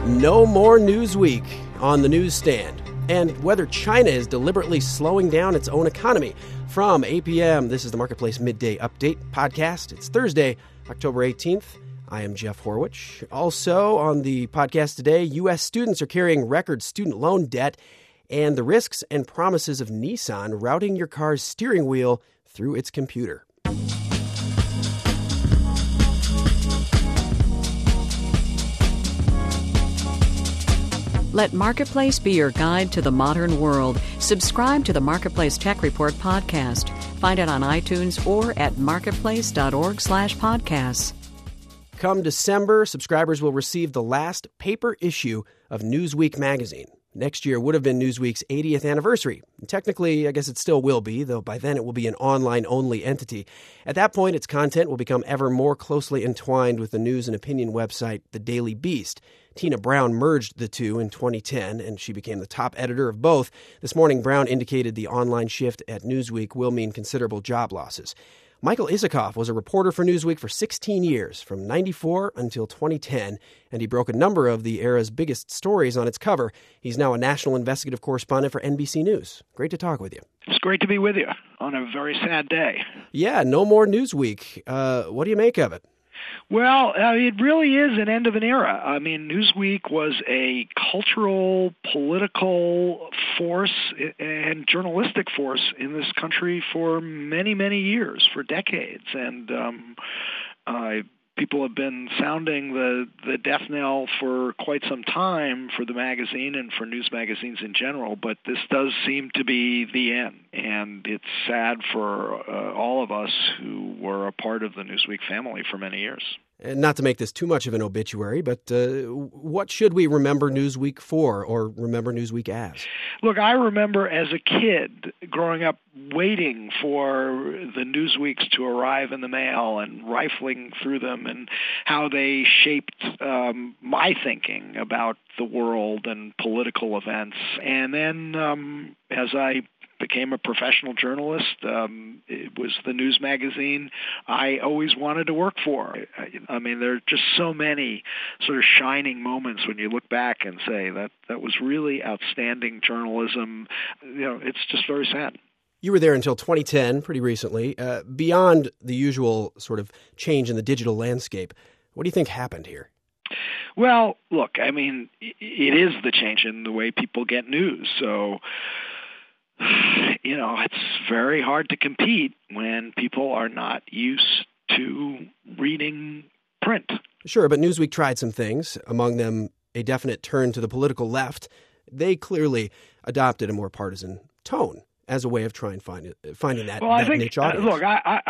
No more Newsweek on the newsstand. And whether China is deliberately slowing down its own economy. From 8 p.m., this is the Marketplace Midday Update podcast. It's Thursday, October 18th. I am Jeff Horwich. Also on the podcast today, U.S. students are carrying record student loan debt and the risks and promises of Nissan routing your car's steering wheel through its computer. Let Marketplace be your guide to the modern world. Subscribe to the Marketplace Tech Report podcast. Find it on iTunes or at marketplace.org/podcasts. Come December, subscribers will receive the last paper issue of Newsweek magazine. Next year would have been Newsweek's 80th anniversary. And technically, I guess it still will be, though by then it will be an online-only entity. At that point, its content will become ever more closely entwined with the news and opinion website The Daily Beast. Tina Brown merged the two in 2010, and she became the top editor of both. This morning, Brown indicated the online shift at Newsweek will mean considerable job losses. Michael Isikoff was a reporter for Newsweek for 16 years, from 94 until 2010, and he broke a number of the era's biggest stories on its cover. He's now a national investigative correspondent for NBC News. Great to talk with you. It's great to be with you on a very sad day. Yeah, no more Newsweek. What do you make of it? Well, it really is an end of an era. I mean, Newsweek was a cultural, political force and journalistic force in this country for many, many years, for decades. And people have been sounding the death knell for quite some time for the magazine and for news magazines in general, but this does seem to be the end. And it's sad for all of us who were a part of the Newsweek family for many years. And not to make this too much of an obituary, but what should we remember Newsweek for, or remember Newsweek as? Look, I remember as a kid growing up waiting for the Newsweeks to arrive in the mail and rifling through them and how they shaped my thinking about the world and political events. And then as I became a professional journalist, it was the news magazine I always wanted to work for. I mean, there are just so many sort of shining moments when you look back and say that was really outstanding journalism. You know, it's just very sad. You were there until 2010, pretty recently. Beyond the usual sort of change in the digital landscape, what do you think happened here? Well, look, I mean, it is the change in the way people get news. So, you know, it's very hard to compete when people are not used to reading print. Sure, but Newsweek tried some things, among them a definite turn to the political left. They clearly adopted a more partisan tone as a way of trying finding that niche audience. Look,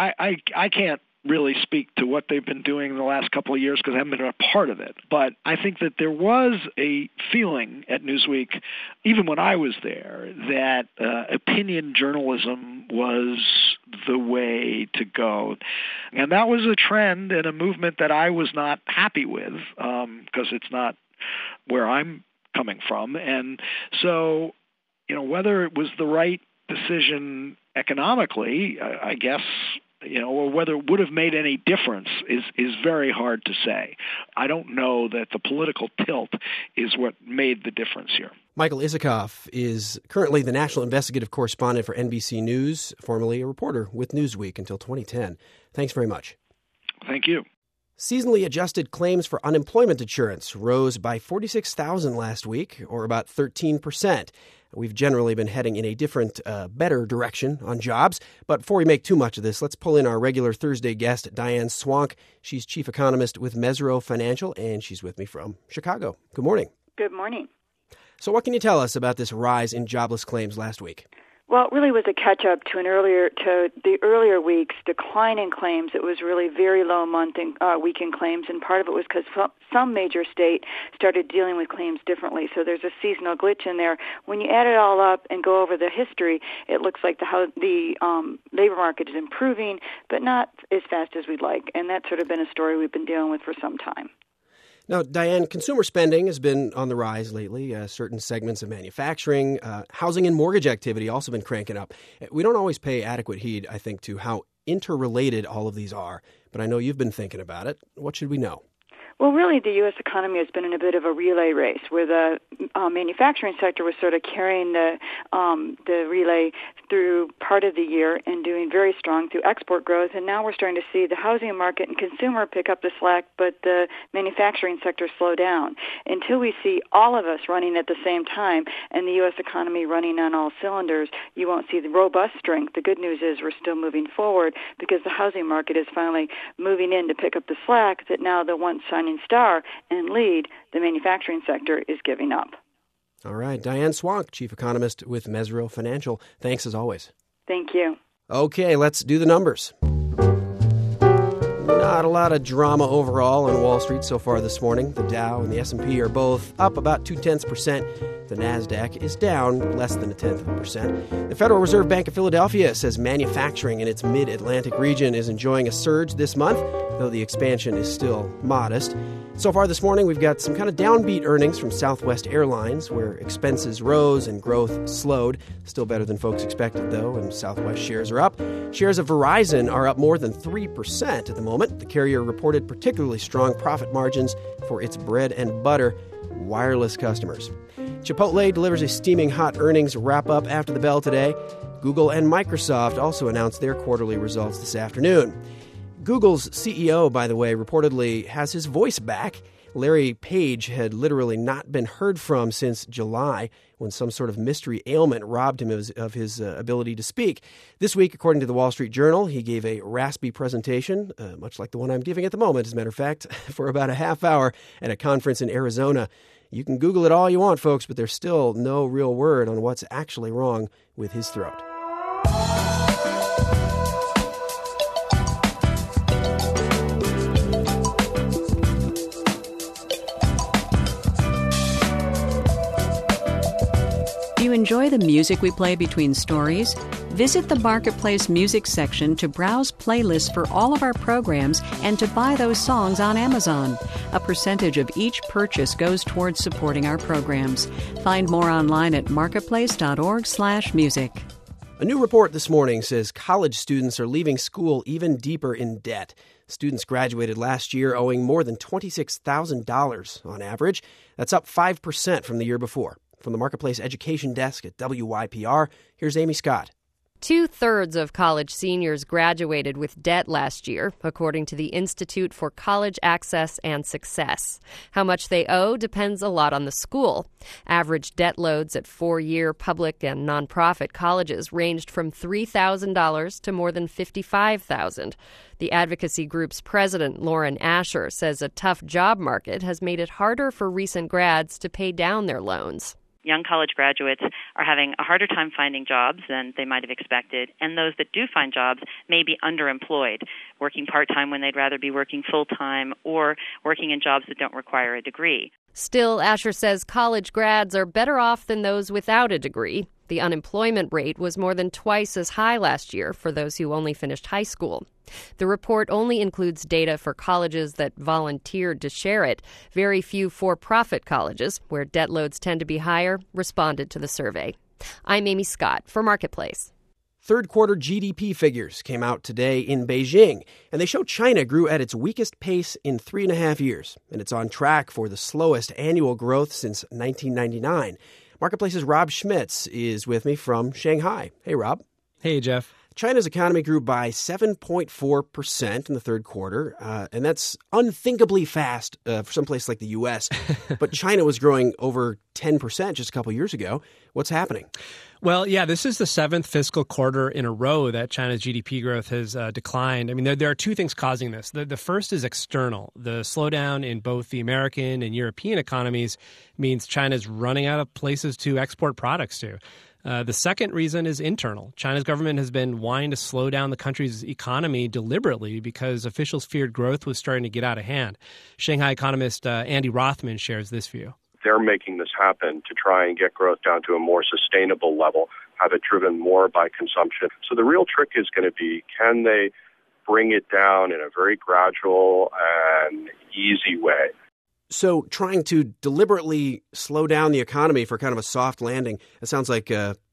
I can't really speak to what they've been doing in the last couple of years because I haven't been a part of it. But I think that there was a feeling at Newsweek, even when I was there, that opinion journalism was the way to go. And that was a trend and a movement that I was not happy with because it's not where I'm coming from. And so, you know, whether it was the right decision economically, I guess, you know, or whether it would have made any difference is very hard to say. I don't know that the political tilt is what made the difference here. Michael Isikoff is currently the national investigative correspondent for NBC News, formerly a reporter with Newsweek until 2010. Thanks very much. Thank you. Seasonally adjusted claims for unemployment insurance rose by 46,000 last week, or about 13%. We've generally been heading in a different, better direction on jobs. But before we make too much of this, let's pull in our regular Thursday guest, Diane Swonk. She's chief economist with Mesirow Financial, and she's with me from Chicago. Good morning. Good morning. So what can you tell us about this rise in jobless claims last week? Well, it really was a catch-up to the earlier week's decline in claims. It was really very low week in claims, and part of it was because some major state started dealing with claims differently. So there's a seasonal glitch in there. When you add it all up and go over the history, it looks like the labor market is improving, but not as fast as we'd like, and that's sort of been a story we've been dealing with for some time. Now, Diane, consumer spending has been on the rise lately. Certain segments of manufacturing, housing and mortgage activity also been cranking up. We don't always pay adequate heed, I think, to how interrelated all of these are, but I know you've been thinking about it. What should we know? Well, really, the U.S. economy has been in a bit of a relay race, where the manufacturing sector was sort of carrying the relay through part of the year and doing very strong through export growth. And now we're starting to see the housing market and consumer pick up the slack, but the manufacturing sector slow down. Until we see all of us running at the same time and the U.S. economy running on all cylinders, you won't see the robust strength. The good news is we're still moving forward because the housing market is finally moving in to pick up the slack that now the once shining star and lead, the manufacturing sector, is giving up. All right. Diane Swonk, Chief Economist with Mezril Financial. Thanks as always. Thank you. Okay, let's do the numbers. Not a lot of drama overall on Wall Street so far this morning. The Dow and the S&P are both up about 0.2%. The Nasdaq is down less than 0.1%. The Federal Reserve Bank of Philadelphia says manufacturing in its mid-Atlantic region is enjoying a surge this month, though the expansion is still modest. So far this morning, we've got some kind of downbeat earnings from Southwest Airlines, where expenses rose and growth slowed. Still better than folks expected, though, and Southwest shares are up. Shares of Verizon are up more than 3% at the moment. The carrier reported particularly strong profit margins for its bread and butter wireless customers. Chipotle delivers a steaming hot earnings wrap-up after the bell today. Google and Microsoft also announced their quarterly results this afternoon. Google's CEO, by the way, reportedly has his voice back. Larry Page had literally not been heard from since July, when some sort of mystery ailment robbed him of his ability to speak. This week, according to the Wall Street Journal, he gave a raspy presentation, much like the one I'm giving at the moment, as a matter of fact, for about a half hour at a conference in Arizona. You can Google it all you want, folks, but there's still no real word on what's actually wrong with his throat. Do you enjoy the music we play between stories? Visit the Marketplace music section to browse playlists for all of our programs and to buy those songs on Amazon. A percentage of each purchase goes towards supporting our programs. Find more online at marketplace.org/music. A new report this morning says college students are leaving school even deeper in debt. Students graduated last year owing more than $26,000 on average. That's up 5% from the year before. From the Marketplace Education Desk at WYPR, here's Amy Scott. 2/3 of college seniors graduated with debt last year, according to the Institute for College Access and Success. How much they owe depends a lot on the school. Average debt loads at 4-year public and nonprofit colleges ranged from $3,000 to more than $55,000. The advocacy group's president, Lauren Asher, says a tough job market has made it harder for recent grads to pay down their loans. Young college graduates are having a harder time finding jobs than they might have expected, and those that do find jobs may be underemployed, working part-time when they'd rather be working full-time, or working in jobs that don't require a degree. Still, Asher says college grads are better off than those without a degree. The unemployment rate was more than twice as high last year for those who only finished high school. The report only includes data for colleges that volunteered to share it. Very few for-profit colleges, where debt loads tend to be higher, responded to the survey. I'm Amy Scott for Marketplace. Third quarter GDP figures came out today in Beijing, and they show China grew at its weakest pace in 3.5 years, and it's on track for the slowest annual growth since 1999. Marketplace's Rob Schmitz is with me from Shanghai. Hey, Rob. Hey, Jeff. China's economy grew by 7.4% in the third quarter, and that's unthinkably fast for some place like the U.S. But China was growing over 10% just a couple years ago. What's happening? Well, yeah, this is the 7th fiscal quarter in a row that China's GDP growth has declined. I mean, there are two things causing this. The first is external. The slowdown in both the American and European economies means China's running out of places to export products to. The second reason is internal. China's government has been wanting to slow down the country's economy deliberately because officials feared growth was starting to get out of hand. Shanghai economist Andy Rothman shares this view. They're making this happen to try and get growth down to a more sustainable level, have it driven more by consumption. So the real trick is going to be, can they bring it down in a very gradual and easy way? So trying to deliberately slow down the economy for kind of a soft landing, it sounds like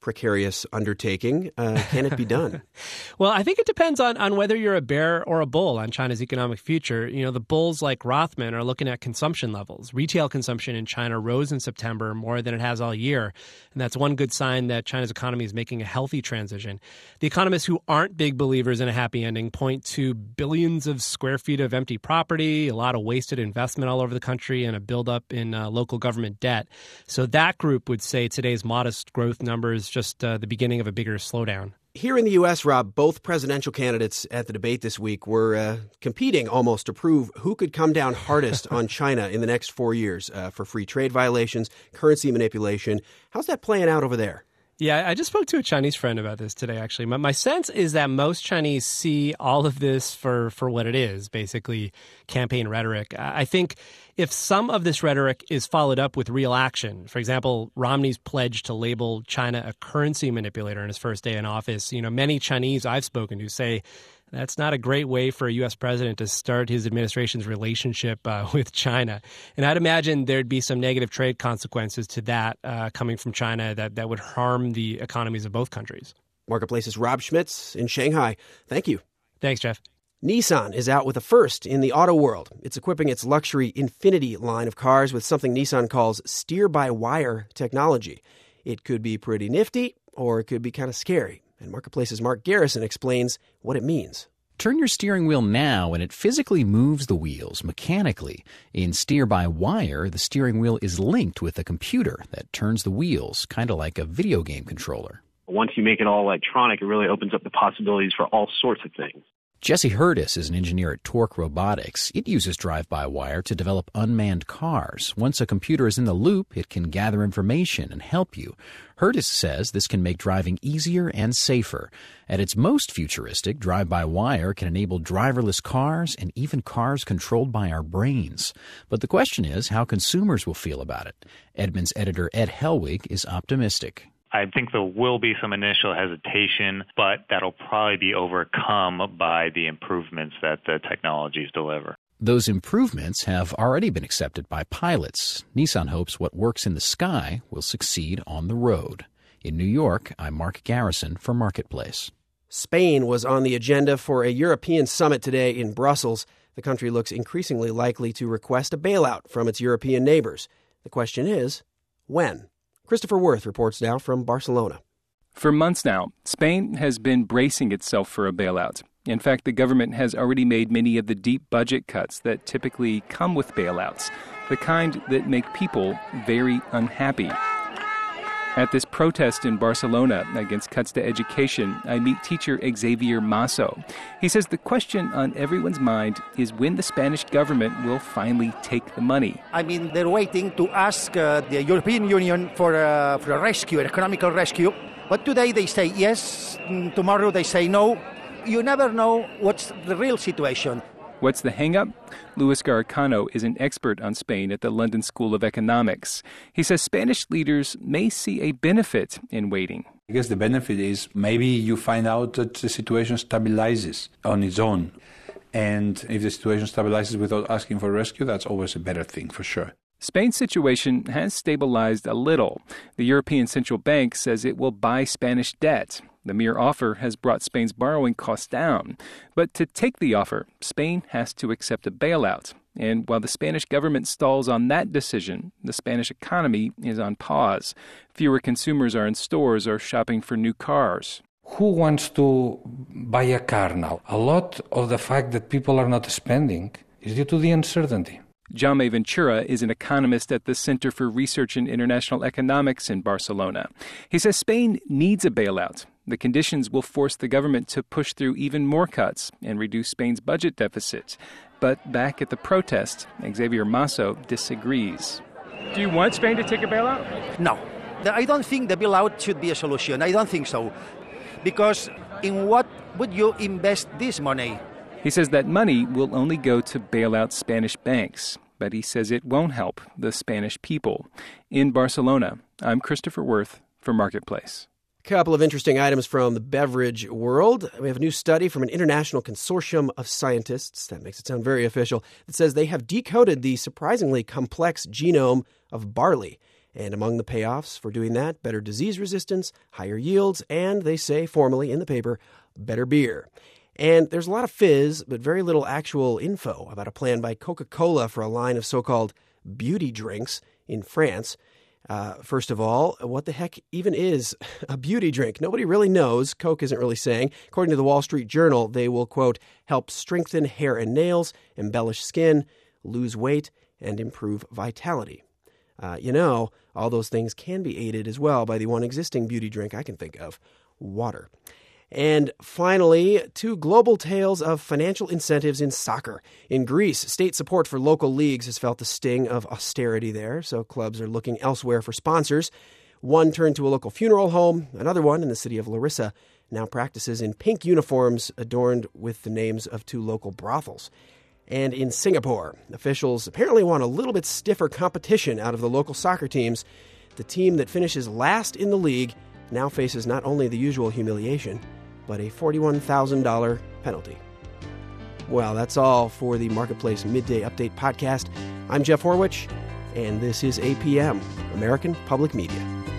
precarious undertaking. Can it be done? Well, I think it depends on whether you're a bear or a bull on China's economic future. You know, the bulls like Rothman are looking at consumption levels. Retail consumption in China rose in September more than it has all year. And that's one good sign that China's economy is making a healthy transition. The economists who aren't big believers in a happy ending point to billions of square feet of empty property, a lot of wasted investment all over the country, and a buildup in local government debt. So that group would say today's modest growth numbers just the beginning of a bigger slowdown. Here in the U.S., Rob, both presidential candidates at the debate this week were competing almost to prove who could come down hardest on China in the next 4 years for free trade violations, currency manipulation. How's that playing out over there? Yeah, I just spoke to a Chinese friend about this today, actually. My sense is that most Chinese see all of this for what it is, basically campaign rhetoric. I think if some of this rhetoric is followed up with real action, for example, Romney's pledge to label China a currency manipulator in his first day in office, you know, many Chinese I've spoken to say that's not a great way for a U.S. president to start his administration's relationship with China. And I'd imagine there'd be some negative trade consequences to that coming from China that would harm the economies of both countries. Marketplace's Rob Schmitz in Shanghai. Thank you. Thanks, Jeff. Nissan is out with a first in the auto world. It's equipping its luxury Infiniti line of cars with something Nissan calls steer-by-wire technology. It could be pretty nifty, or it could be kind of scary. And Marketplace's Mark Garrison explains what it means. Turn your steering wheel now and it physically moves the wheels mechanically. In steer-by-wire, the steering wheel is linked with a computer that turns the wheels, kind of like a video game controller. Once you make it all electronic, it really opens up the possibilities for all sorts of things. Jesse Hurtis is an engineer at Torque Robotics. It uses drive-by-wire to develop unmanned cars. Once a computer is in the loop, it can gather information and help you. Hurtis says this can make driving easier and safer. At its most futuristic, drive-by-wire can enable driverless cars and even cars controlled by our brains. But the question is how consumers will feel about it. Edmunds editor Ed Helwig is optimistic. I think there will be some initial hesitation, but that'll probably be overcome by the improvements that the technologies deliver. Those improvements have already been accepted by pilots. Nissan hopes what works in the sky will succeed on the road. In New York, I'm Mark Garrison for Marketplace. Spain was on the agenda for a European summit today in Brussels. The country looks increasingly likely to request a bailout from its European neighbors. The question is, when? Christopher Worth reports now from Barcelona. For months now, Spain has been bracing itself for a bailout. In fact, the government has already made many of the deep budget cuts that typically come with bailouts, the kind that make people very unhappy. At this protest in Barcelona against cuts to education, I meet teacher Xavier Masso. He says the question on everyone's mind is when the Spanish government will finally take the money. I mean, they're waiting to ask the European Union for a rescue, an economical rescue. But today they say yes, tomorrow they say no. You never know what's the real situation. What's the hang-up? Luis Garicano is an expert on Spain at the London School of Economics. He says Spanish leaders may see a benefit in waiting. I guess the benefit is maybe you find out that the situation stabilizes on its own. And if the situation stabilizes without asking for rescue, that's always a better thing for sure. Spain's situation has stabilized a little. The European Central Bank says it will buy Spanish debt. The mere offer has brought Spain's borrowing costs down. But to take the offer, Spain has to accept a bailout. And while the Spanish government stalls on that decision, the Spanish economy is on pause. Fewer consumers are in stores or shopping for new cars. Who wants to buy a car now? A lot of the fact that people are not spending is due to the uncertainty. Jaume Ventura is an economist at the Center for Research in International Economics in Barcelona. He says Spain needs a bailout. The conditions will force the government to push through even more cuts and reduce Spain's budget deficit. But back at the protest, Xavier Masso disagrees. Do you want Spain to take a bailout? No. I don't think the bailout should be a solution. I don't think so. Because in what would you invest this money? He says that money will only go to bail out Spanish banks, but he says it won't help the Spanish people. In Barcelona, I'm Christopher Worth for Marketplace. A couple of interesting items from the beverage world. We have a new study from an international consortium of scientists, that makes it sound very official, that says they have decoded the surprisingly complex genome of barley. And among the payoffs for doing that, better disease resistance, higher yields, and, they say formally in the paper, better beer. And there's a lot of fizz, but very little actual info about a plan by Coca-Cola for a line of so-called beauty drinks in France. First of all, what the heck even is a beauty drink? Nobody really knows. Coke isn't really saying. According to the Wall Street Journal, they will, quote, help strengthen hair and nails, embellish skin, lose weight, and improve vitality. All those things can be aided as well by the one existing beauty drink I can think of, water. And finally, 2 global tales of financial incentives in soccer. In Greece, state support for local leagues has felt the sting of austerity there, so clubs are looking elsewhere for sponsors. One turned to a local funeral home. Another one, in the city of Larissa, now practices in pink uniforms adorned with the names of 2 local brothels. And in Singapore, officials apparently want a little bit stiffer competition out of the local soccer teams. The team that finishes last in the league now faces not only the usual humiliation, but a $41,000 penalty. Well, that's all for the Marketplace Midday Update podcast. I'm Jeff Horwich, and this is APM, American Public Media.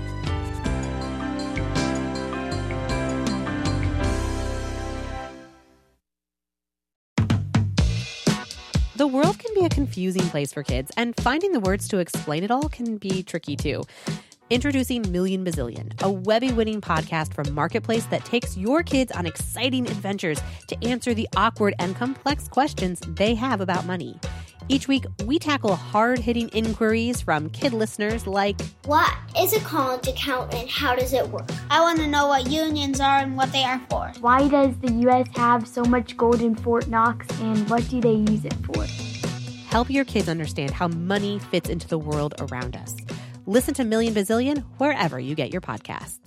The world can be a confusing place for kids, and finding the words to explain it all can be tricky too. Introducing Million Bazillion, a Webby-winning podcast from Marketplace that takes your kids on exciting adventures to answer the awkward and complex questions they have about money. Each week, we tackle hard-hitting inquiries from kid listeners like, what is a college account and how does it work? I want to know what unions are and what they are for. Why does the U.S. have so much gold in Fort Knox and what do they use it for? Help your kids understand how money fits into the world around us. Listen to Million Bazillion wherever you get your podcasts.